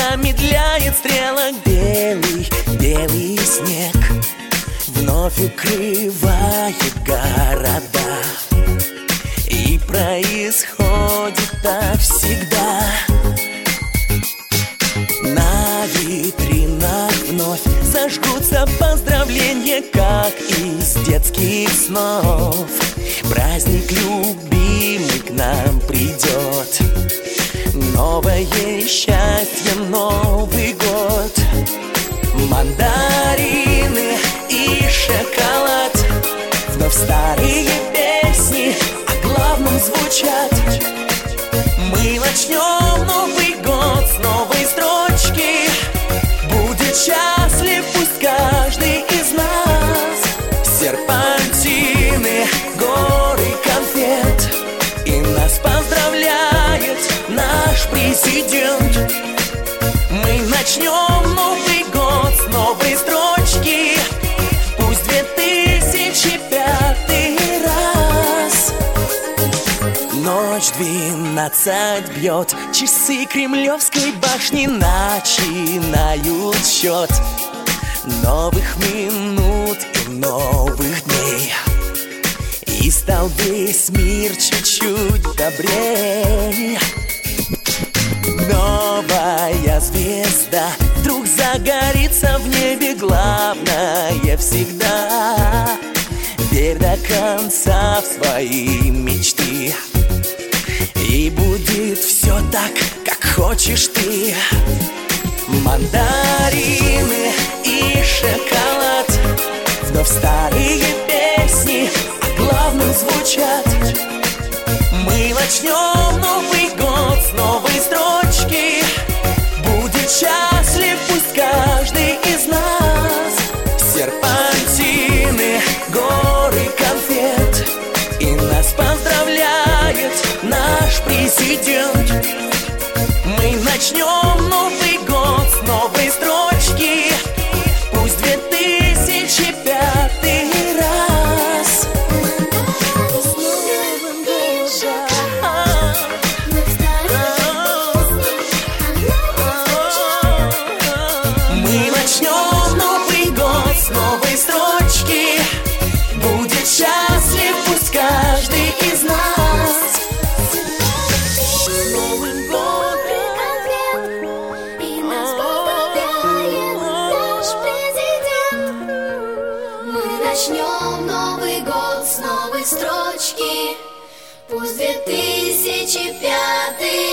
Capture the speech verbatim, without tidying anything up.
замедляет стрелок белый, белый снег. Вновь укрывает города, и происходит так всегда. На витринах вновь зажгутся поздравления, как из детских снов. Праздник любимый к нам придет, новое счастье, Новый год. Мандарины и шоколад, вновь старые песни о главном звучат. Мы начнем Новый год с новой строчки. Будет счастлив пусть каждый из нас. Серпантины, горы конфет, и нас поздравляет наш президент. Мы начнем Новый год с новой строчки. Пусть две тысячи пятый раз. Ночь двенадцать бьет, часы Кремлевской башни начинают счет новых минут и новых дней. И стал весь мир чуть-чуть добрей. Новая звезда вдруг загорится в небе, главное всегда верь до конца в свои мечты, и будет все так, как хочешь ты. Мандарины и шоколад, вновь старые песни о главном звучат. Мы начнем Новый год с новой строчки. Будет счастлив пусть каждый из нас. Серпантины, горы конфет, и нас поздравляет наш президент. Мы начнем Новый год с новой строчки. Пусть две тысячи пятый раз. Мы начнем Новый год с новой строчки. Будет счастлив пусть каждый из нас. С Новым годом! И нас поздравляет наш президент. Мы начнем Новый год с новой строчки. Пусть две тысячи пятый